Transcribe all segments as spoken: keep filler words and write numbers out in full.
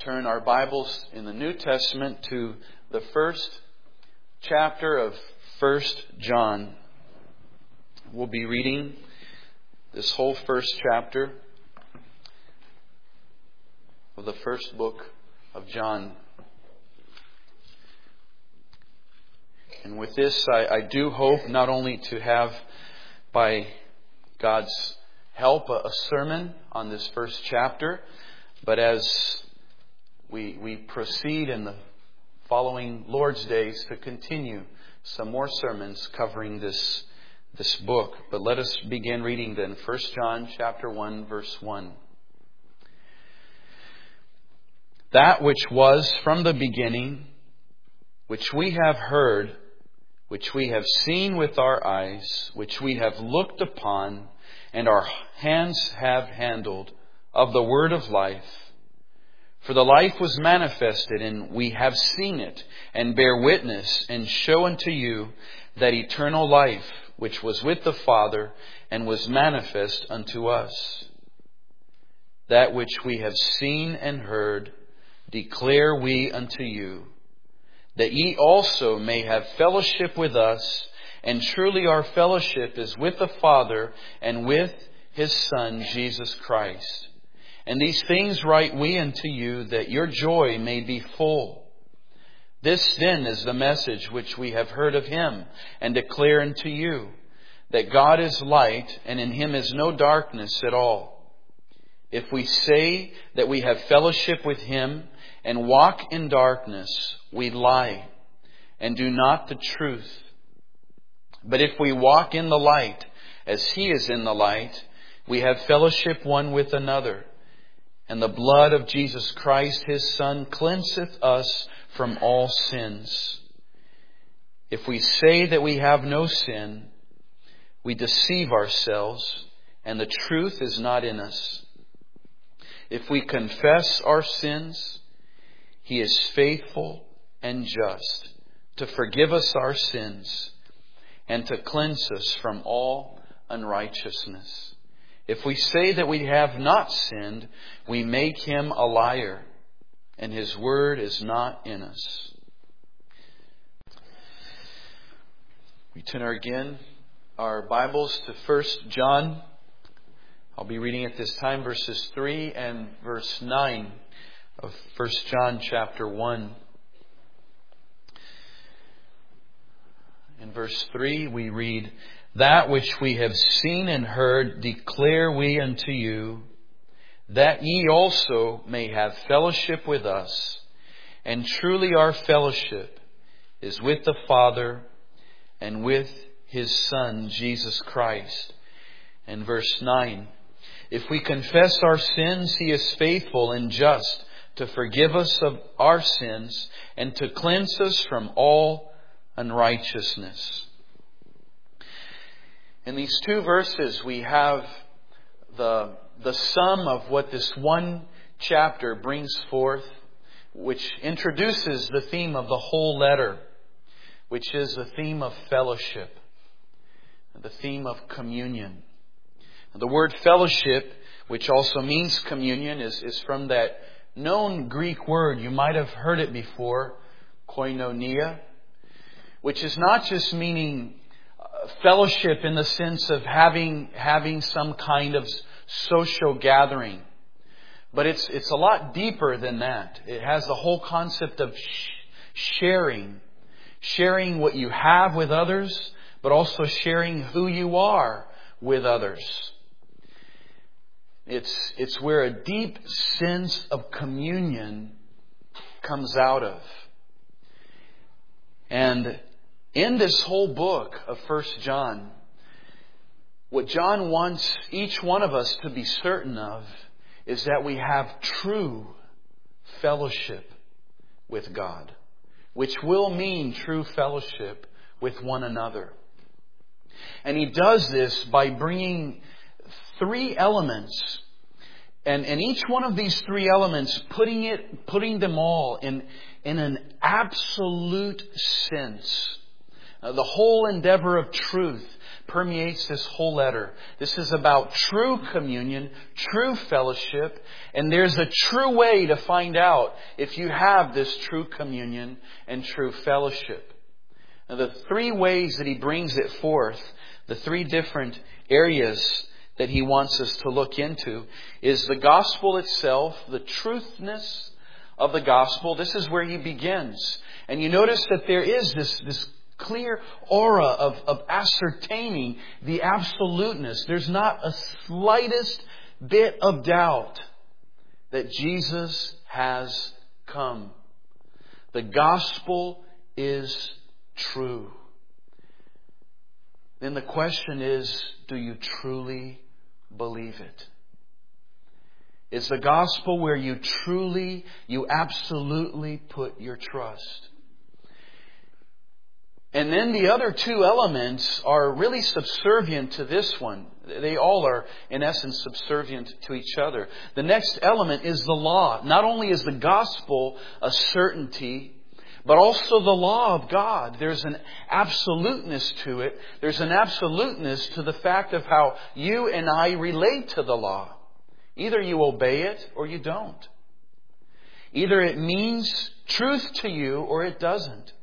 turn our Bibles in the New Testament to the first chapter of First John. We'll be reading this whole first chapter of the first book of John. And with this, I, I do hope not only to have, by God's help, a, a sermon on this first chapter, but as we we proceed in the following Lord's days to continue some more sermons covering this this book. But let us begin reading then. First John chapter one, verse one. That which was from the beginning, which we have heard, which we have seen with our eyes, which we have looked upon, and our hands have handled, of the word of life. For the life was manifested, and we have seen it, and bear witness, and show unto you that eternal life, which was with the Father, and was manifest unto us. That which we have seen and heard, declare we unto you, that ye also may have fellowship with us, and truly our fellowship is with the Father, and with His Son, Jesus Christ. And these things write we unto you, that your joy may be full. This then is the message which we have heard of Him, and declare unto you, that God is light, and in Him is no darkness at all. If we say that we have fellowship with Him, and walk in darkness, we lie, and do not the truth. But if we walk in the light, as He is in the light, we have fellowship one with another. And the blood of Jesus Christ, His Son, cleanseth us from all sins. If we say that we have no sin, we deceive ourselves, and the truth is not in us. If we confess our sins, He is faithful and just to forgive us our sins and to cleanse us from all unrighteousness. If we say that we have not sinned, we make Him a liar, and His word is not in us. We turn again our Bibles to First John. I'll be reading at this time verses three and verse nine of First John chapter one. In verse three we read, That which we have seen and heard declare we unto you, that ye also may have fellowship with us. And truly our fellowship is with the Father and with His Son, Jesus Christ. And verse nine, If we confess our sins, He is faithful and just to forgive us of our sins and to cleanse us from all unrighteousness. In these two verses, we have the, the sum of what this one chapter brings forth, which introduces the theme of the whole letter, which is the theme of fellowship, the theme of communion. The word fellowship, which also means communion, is, is from that known Greek word. You might have heard it before, koinonia, which is not just meaning fellowship in the sense of having having some kind of social gathering, but it's it's a lot deeper than that. It has the whole concept of sh- sharing, sharing what you have with others, but also sharing who you are with others. It's it's where a deep sense of communion comes out of. And in this whole book of First John, what John wants each one of us to be certain of is that we have true fellowship with God, which will mean true fellowship with one another. And He does this by bringing three elements, and, and each one of these three elements, putting it, putting them all in, in an absolute sense. Uh, the whole endeavor of truth, permeates this whole letter. This is about true communion, true fellowship, and there's a true way to find out if you have this true communion and true fellowship. Now, the three ways that he brings it forth, the three different areas that he wants us to look into, is the gospel itself, the truthness of the gospel. This is where he begins. And you notice that there is this, this clear aura of, of ascertaining the absoluteness. There's not a slightest bit of doubt that Jesus has come. The gospel is true. Then the question is, do you truly believe it? It's the gospel where you truly, you absolutely put your trust. And then the other two elements are really subservient to this one. They all are, in essence, subservient to each other. The next element is the law. Not only is the gospel a certainty, but also the law of God. There's an absoluteness to it. There's an absoluteness to the fact of how you and I relate to the law. Either you obey it or you don't. Either it means truth to you or it doesn't.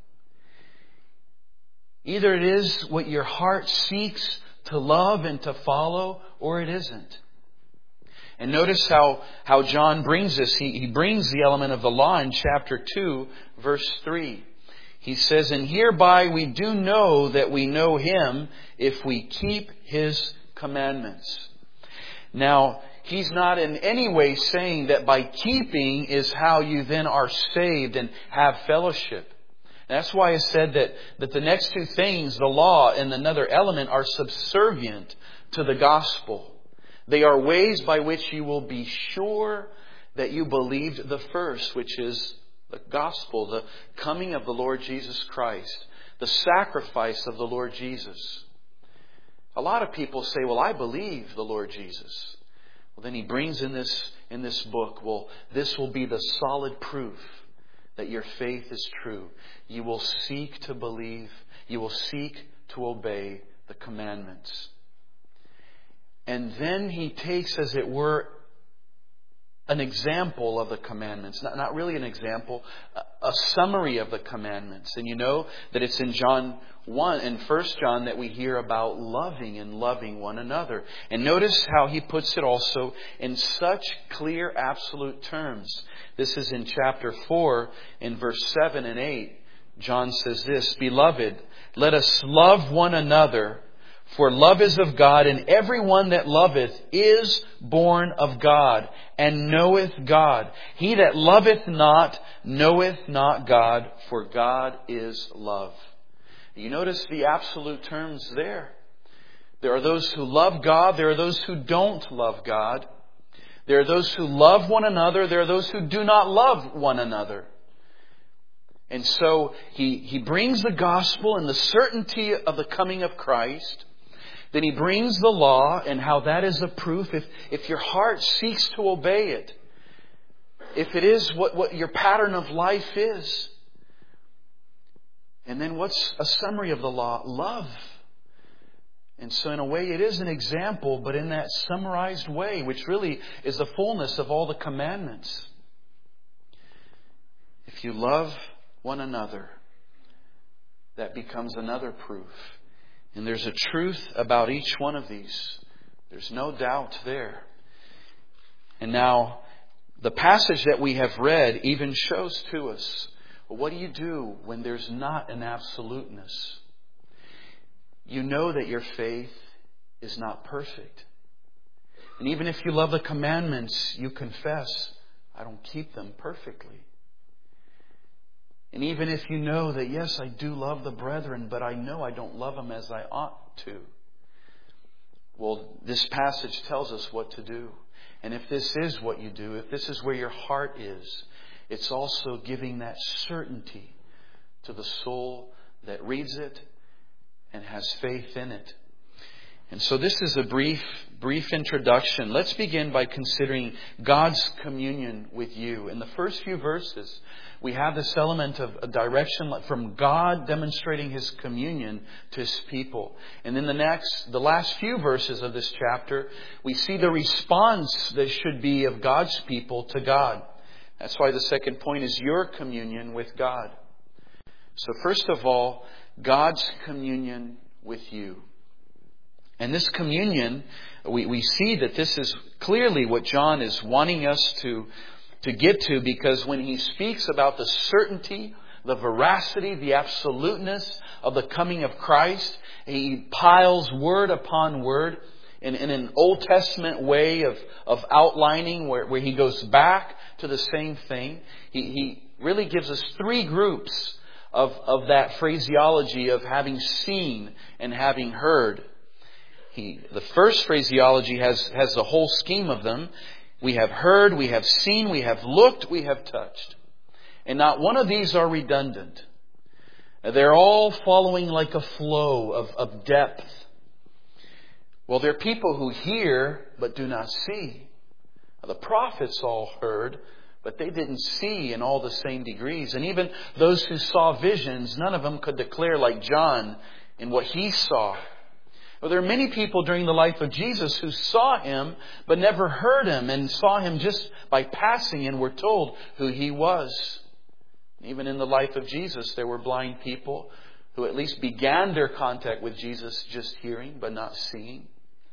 Either it is what your heart seeks to love and to follow, or it isn't. And notice how, how John brings this. He, he brings the element of the law in chapter two, verse three. He says, "And hereby we do know that we know Him if we keep His commandments." Now, he's not in any way saying that by keeping is how you then are saved and have fellowship. That's why I said that, that the next two things, the law and another element, are subservient to the gospel. They are ways by which you will be sure that you believed the first, which is the gospel, the coming of the Lord Jesus Christ, the sacrifice of the Lord Jesus. A lot of people say, well, I believe the Lord Jesus. Well, then he brings in this, in this book, well, this will be the solid proof that your faith is true. You will seek to believe. You will seek to obey the commandments. And then he takes, as it were, an example of the commandments. Not, not really an example, a, a summary of the commandments. And you know that it's in John one and First John that we hear about loving and loving one another. And notice how he puts it also in such clear, absolute terms. This is in chapter four, in verse seven and eight. John says this, "Beloved, let us love one another, for love is of God, and everyone that loveth is born of God, and knoweth God. He that loveth not knoweth not God, for God is love." You notice the absolute terms there. There are those who love God. There are those who don't love God. There are those who love one another. There are those who do not love one another. And so he, he brings the gospel and the certainty of the coming of Christ. Then he brings the law and how that is a proof. If, if your heart seeks to obey it, if it is what, what your pattern of life is. And then what's a summary of the law? Love. And so in a way it is an example, but in that summarized way, which really is the fullness of all the commandments. If you love one another, that becomes another proof. And there's a truth about each one of these. There's no doubt there. And now, the passage that we have read even shows to us, well, what do you do when there's not an absoluteness? You know that your faith is not perfect. And even if you love the commandments, you confess, I don't keep them perfectly. And even if you know that, yes, I do love the brethren, but I know I don't love them as I ought to. Well, this passage tells us what to do. And if this is what you do, if this is where your heart is, it's also giving that certainty to the soul that reads it and has faith in it. And so this is a brief, brief introduction. Let's begin by considering God's communion with you. In the first few verses, we have this element of a direction from God demonstrating His communion to His people. And in the next, the last few verses of this chapter, we see the response that should be of God's people to God. That's why the second point is your communion with God. So first of all, God's communion with you. And this communion, we, we see that this is clearly what John is wanting us to, to get to, because when he speaks about the certainty, the veracity, the absoluteness of the coming of Christ, he piles word upon word in, in an Old Testament way of, of outlining where, where he goes back to the same thing. He, he really gives us three groups of, of that phraseology of having seen and having heard. He, the first phraseology has, has the whole scheme of them. We have heard, we have seen, we have looked, we have touched. And not one of these are redundant. They're all following like a flow of, of depth. Well, there are people who hear but do not see. The prophets all heard, but they didn't see in all the same degrees. And even those who saw visions, none of them could declare like John in what he saw. Well, there are many people during the life of Jesus who saw Him but never heard Him, and saw Him just by passing and were told who He was. Even in the life of Jesus, there were blind people who at least began their contact with Jesus just hearing but not seeing.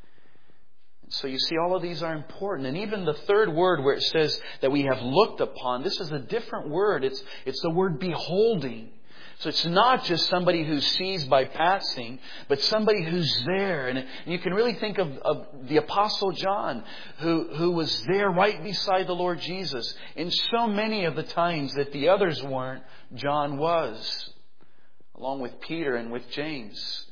So you see, all of these are important. And even the third word where it says that we have looked upon, this is a different word. It's, it's the word beholding. So it's not just somebody who sees by passing, but somebody who's there. And you can really think of, of the Apostle John, who, who was there right beside the Lord Jesus. In so many of the times that the others weren't, John was, along with Peter and with James.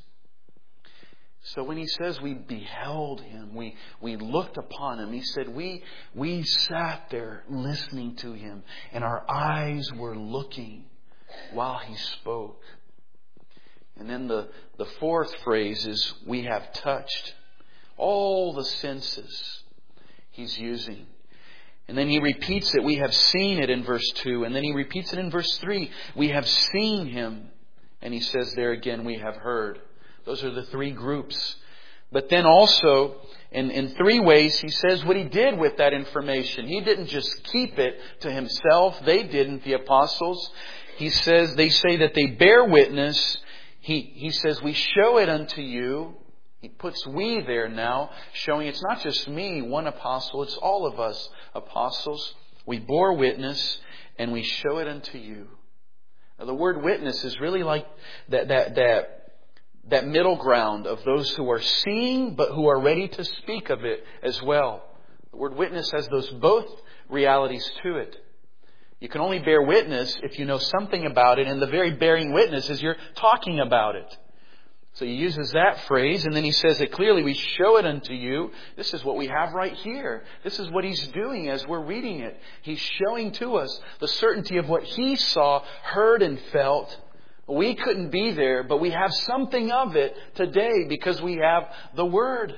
So when he says we beheld Him, we, we looked upon Him, he said we, we sat there listening to Him, and our eyes were looking while He spoke. And then the, the fourth phrase is we have touched. All the senses He's using. And then He repeats it. We have seen it in verse two. And then He repeats it in verse three. We have seen Him. And He says there again, we have heard. Those are the three groups. But then also, in, in three ways, He says what He did with that information. He didn't just keep it to Himself. They didn't, the apostles. He says, they say that they bear witness. He, he says, we show it unto you. He puts we there now, showing it's not just me, one apostle. It's all of us apostles. We bore witness and we show it unto you. Now, the word witness is really like that, that, that, that middle ground of those who are seeing but who are ready to speak of it as well. The word witness has those both realities to it. You can only bear witness if you know something about it, and the very bearing witness is you're talking about it. So He uses that phrase, and then He says it clearly, we show it unto you. This is what we have right here. This is what He's doing as we're reading it. He's showing to us the certainty of what He saw, heard, and felt. We couldn't be there, but we have something of it today because we have the Word.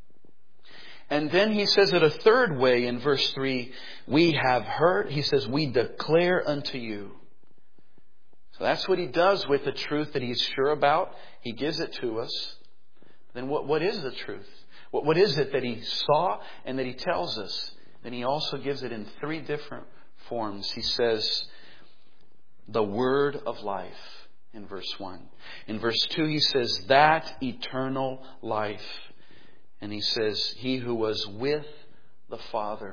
And then He says it a third way in verse three. We have heard. He says, we declare unto you. So that's what He does with the truth that He's sure about. He gives it to us. Then what, what is the truth? What, what is it that He saw and that He tells us? Then He also gives it in three different forms. He says, the word of life in verse one. In verse two, He says, that eternal life. And He says, He who was with the Father.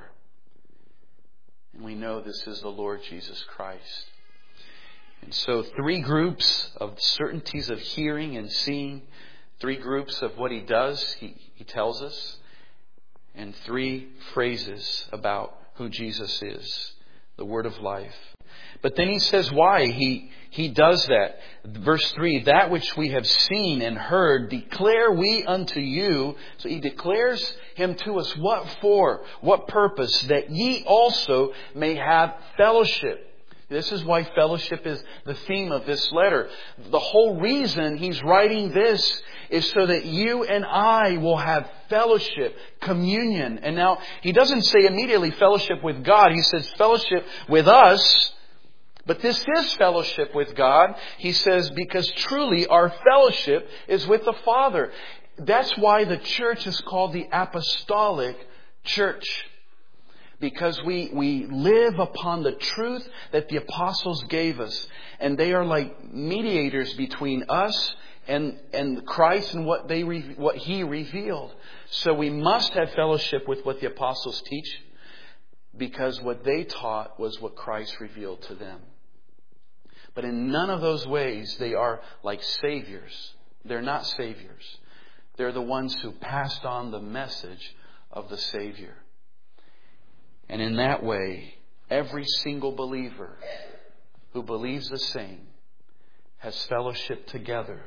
And we know this is the Lord Jesus Christ. And so three groups of certainties of hearing and seeing. Three groups of what He does, He, he tells us. And three phrases about who Jesus is. The word of life. But then He says why He, he does that. Verse three, that which we have seen and heard declare we unto you. So He declares Him to us. What for? What purpose? That ye also may have fellowship. This is why fellowship is the theme of this letter. The whole reason He's writing this is so that you and I will have fellowship, communion. And now, He doesn't say immediately fellowship with God. He says fellowship with us. But this is fellowship with God. He says because truly our fellowship is with the Father. That's why the church is called the apostolic church. Because we, we live upon the truth that the apostles gave us. And they are like mediators between us and, and Christ and what they re, what He revealed. So we must have fellowship with what the apostles teach. Because what they taught was what Christ revealed to them. But in none of those ways they are like saviors. They're not saviors. They're the ones who passed on the message of the Savior. And in that way, every single believer who believes the same has fellowship together.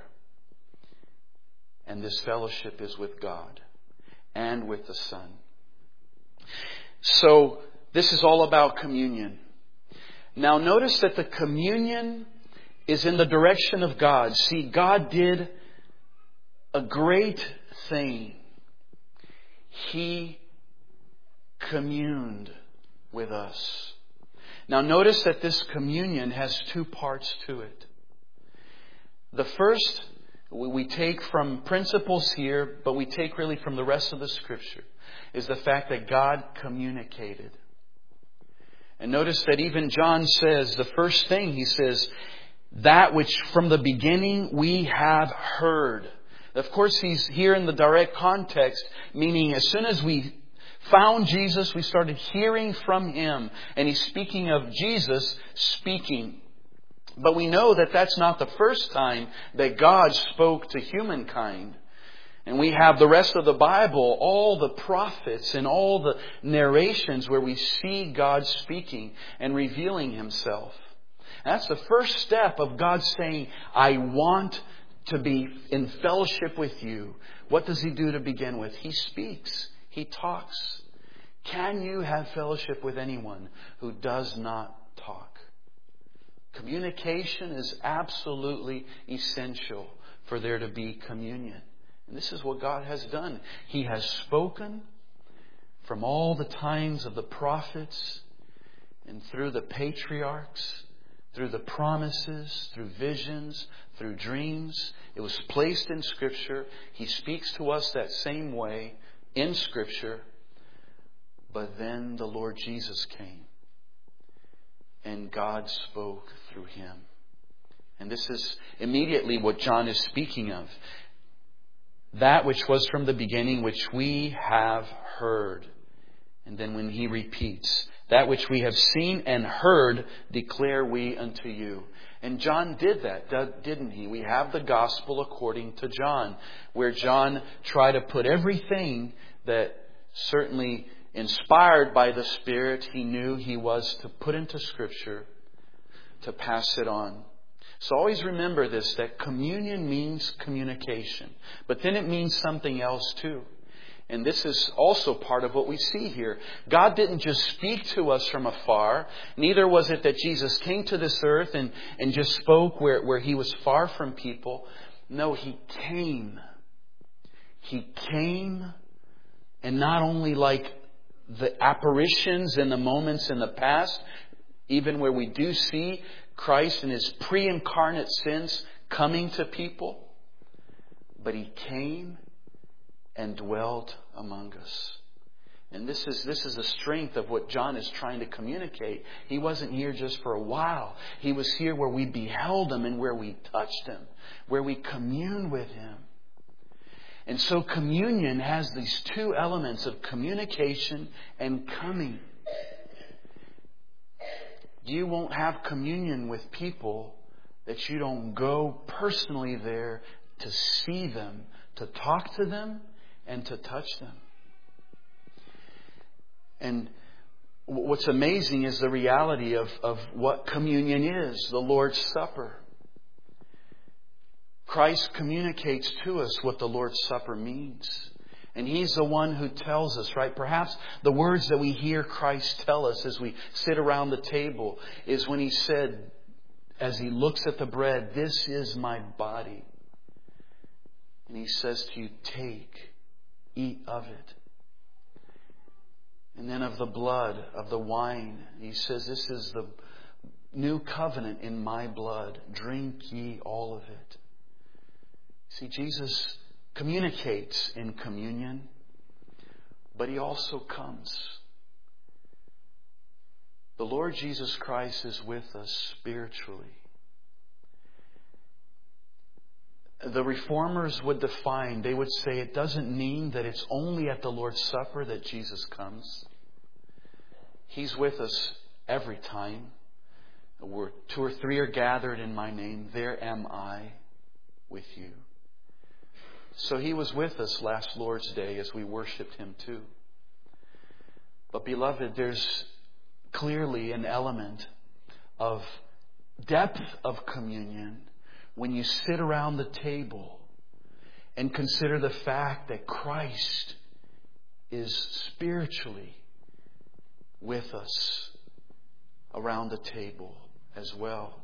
And this fellowship is with God and with the Son. So, this is all about communion. Now, notice that the communion is in the direction of God. See, God did a great thing. He communed with us. Now notice that this communion has two parts to it. The first we take from principles here, but we take really from the rest of the Scripture, is the fact that God communicated. And notice that even John says, the first thing he says, that which from the beginning we have heard. Of course, he's here in the direct context, meaning as soon as we found Jesus, we started hearing from Him. And he's speaking of Jesus speaking. But we know that that's not the first time that God spoke to humankind. And we have the rest of the Bible, all the prophets and all the narrations where we see God speaking and revealing Himself. And that's the first step of God saying, I want to be in fellowship with you. What does He do to begin with? He speaks. He talks. Can you have fellowship with anyone who does not talk? Communication is absolutely essential for there to be communion. And this is what God has done. He has spoken from all the times of the prophets and through the patriarchs, through the promises, through visions, through dreams. It was placed in Scripture. He speaks to us that same way in Scripture. But then the Lord Jesus came. And God spoke through Him. And this is immediately what John is speaking of. That which was from the beginning, which we have heard. And then when he repeats, that which we have seen and heard, declare we unto you. And John did that, didn't he? We have the gospel according to John, where John tried to put everything that certainly inspired by the Spirit he knew he was to put into Scripture, to pass it on. So always remember this, that communion means communication. But then it means something else too. And this is also part of what we see here. God didn't just speak to us from afar. Neither was it that Jesus came to this earth and, and just spoke where, where He was far from people. No, He came. He came, and not only like the apparitions and the moments in the past, even where we do see Christ in His pre-incarnate sense coming to people, but He came and dwelt among us. And this is this is the strength of what John is trying to communicate. He wasn't here just for a while. He was here where we beheld Him and where we touched Him, where we communed with Him. And so communion has these two elements of communication and coming. You won't have communion with people that you don't go personally there to see them, to talk to them, and to touch them. And what's amazing is the reality of, of what communion is, the Lord's Supper. Christ communicates to us what the Lord's Supper means. And He's the one who tells us, right? Perhaps the words that we hear Christ tell us as we sit around the table is when He said, as He looks at the bread, this is my body. And He says to you, take, eat of it. And then of the blood, of the wine, He says, this is the new covenant in my blood. Drink ye all of it. See, Jesus communicates in communion, but He also comes. The Lord Jesus Christ is with us spiritually. The Reformers would define, they would say it doesn't mean that it's only at the Lord's Supper that Jesus comes. He's with us every time. Where two or three are gathered in my name, there am I with you. So He was with us last Lord's Day as we worshiped Him too. But beloved, there's clearly an element of depth of communion when you sit around the table and consider the fact that Christ is spiritually with us around the table as well.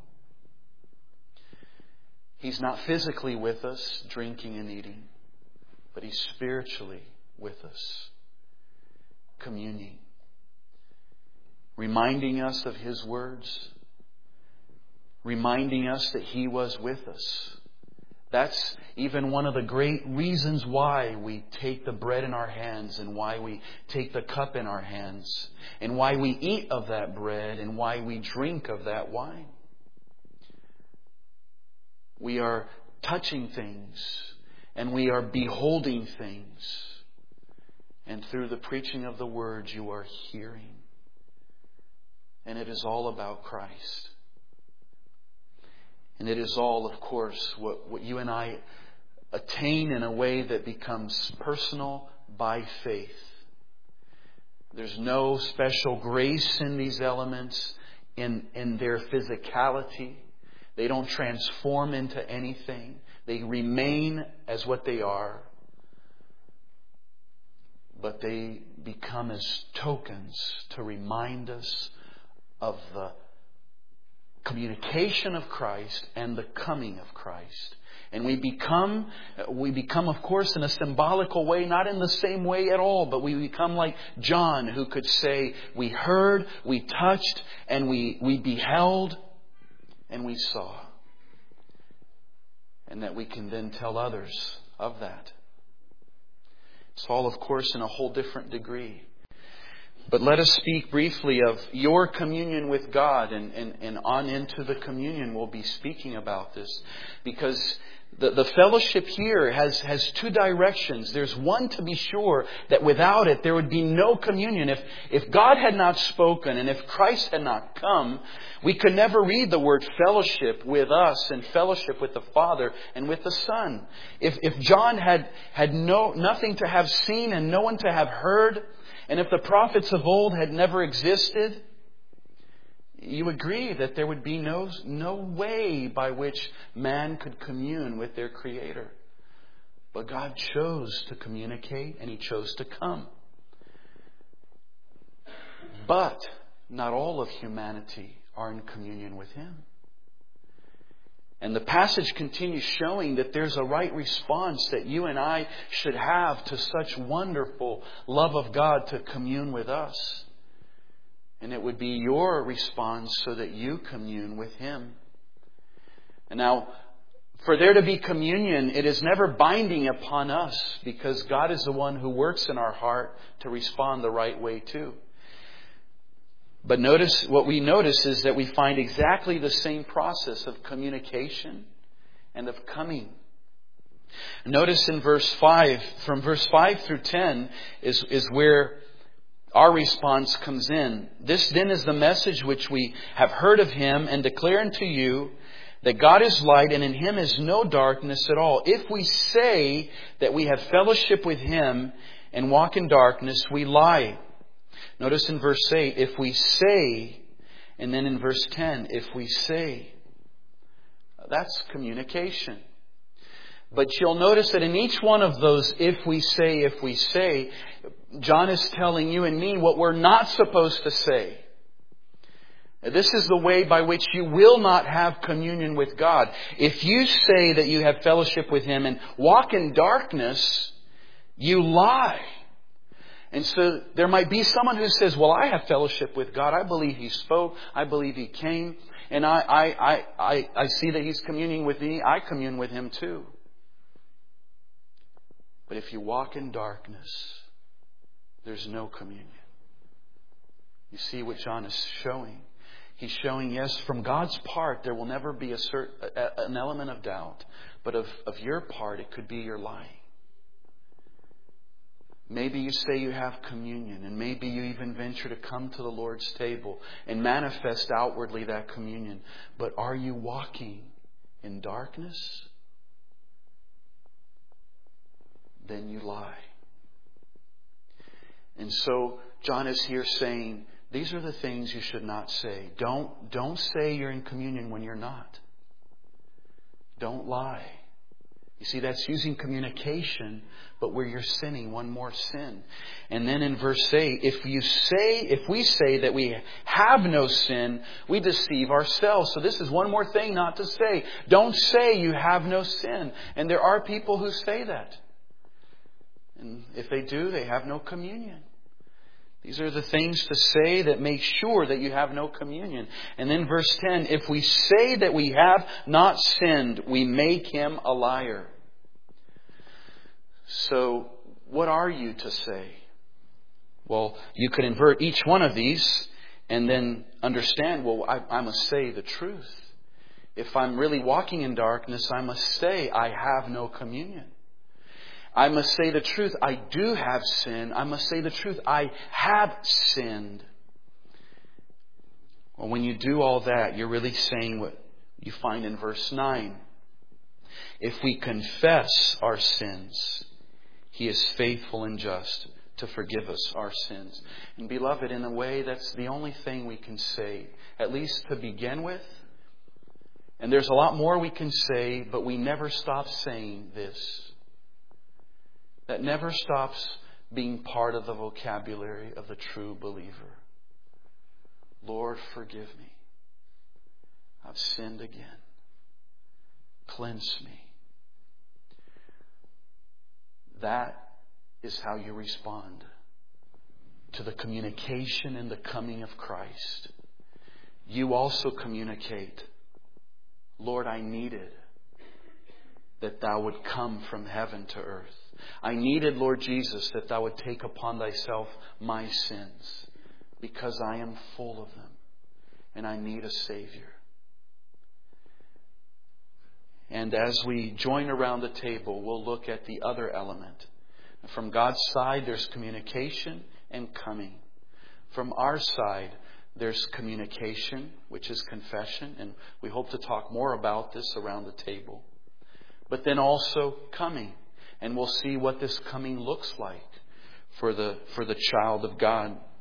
He's not physically with us, drinking and eating, but He's spiritually with us, communing, reminding us of His words, reminding us that He was with us. That's even one of the great reasons why we take the bread in our hands and why we take the cup in our hands and why we eat of that bread and why we drink of that wine. We are touching things and we are beholding things. And through the preaching of the words you are hearing. And it is all about Christ. And it is all, of course, what, what you and I attain in a way that becomes personal by faith. There's no special grace in these elements in, in their physicality. They don't transform into anything. They remain as what they are. But they become as tokens to remind us of the communication of Christ and the coming of Christ. And we become, we become, of course, in a symbolical way, not in the same way at all, but we become like John, who could say, we heard, we touched, and we, we beheld, and we saw. And that we can then tell others of that. It's all, of course, in a whole different degree. But let us speak briefly of your communion with God, and, and, and on into the communion we'll be speaking about this. Because the, the fellowship here has, has two directions. There's one, to be sure, that without it there would be no communion. If, if God had not spoken and if Christ had not come, we could never read the word fellowship with us and fellowship with the Father and with the Son. If, if John had, had no, nothing to have seen and no one to have heard, and if the prophets of old had never existed, you agree that there would be no, no way by which man could commune with their Creator. But God chose to communicate and He chose to come. But not all of humanity are in communion with Him. And the passage continues showing that there's a right response that you and I should have to such wonderful love of God to commune with us. And it would be your response so that you commune with Him. And now, for there to be communion, it is never binding upon us, because God is the one who works in our heart to respond the right way too. But notice, what we notice is that we find exactly the same process of communication and of coming. Notice in verse five, from verse five through ten is, is where our response comes in. This then is the message which we have heard of Him and declare unto you, that God is light and in Him is no darkness at all. If we say that we have fellowship with Him and walk in darkness, we lie. Notice in verse eight, if we say, and then in verse ten, if we say. That's communication. But you'll notice that in each one of those, if we say, if we say, John is telling you and me what we're not supposed to say. This is the way by which you will not have communion with God. If you say that you have fellowship with Him and walk in darkness, you lie. And so there might be someone who says, well, I have fellowship with God. I believe He spoke. I believe He came. And I, I, I, I, I see that He's communing with me. I commune with Him too. But if you walk in darkness, there's no communion. You see what John is showing? He's showing, yes, from God's part, there will never be a certain, an element of doubt. But of, of your part, it could be your lying. Maybe you say you have communion, and maybe you even venture to come to the Lord's table and manifest outwardly that communion. But are you walking in darkness? Then you lie. And so John is here saying, these are the things you should not say. Don't, don't say you're in communion when you're not. Don't lie. You see, that's using communication, but where you're sinning, one more sin. And then in verse eight, if you say, if we say that we have no sin, we deceive ourselves. So this is one more thing not to say. Don't say you have no sin. And there are people who say that. And if they do, they have no communion. These are the things to say that make sure that you have no communion. And then verse ten, if we say that we have not sinned, we make Him a liar. So, what are you to say? Well, you could invert each one of these and then understand, well, I, I must say the truth. If I'm really walking in darkness, I must say I have no communion. I must say the truth. I do have sin. I must say the truth. I have sinned. Well, when you do all that, you're really saying what you find in verse nine. If we confess our sins, He is faithful and just to forgive us our sins. And beloved, in a way, that's the only thing we can say, at least to begin with. And there's a lot more we can say, but we never stop saying this. That never stops being part of the vocabulary of the true believer. Lord, forgive me. I've sinned again. Cleanse me. That is how you respond to the communication and the coming of Christ. You also communicate, Lord, I needed that Thou would come from heaven to earth. I needed, Lord Jesus, that Thou would take upon Thyself my sins, because I am full of them and I need a Savior. And as we join around the table, we'll look at the other element. From God's side, there's communication and coming. From our side, there's communication, which is confession, and we hope to talk more about this around the table. But then also coming. And we'll see what this coming looks like for the, for the child of God.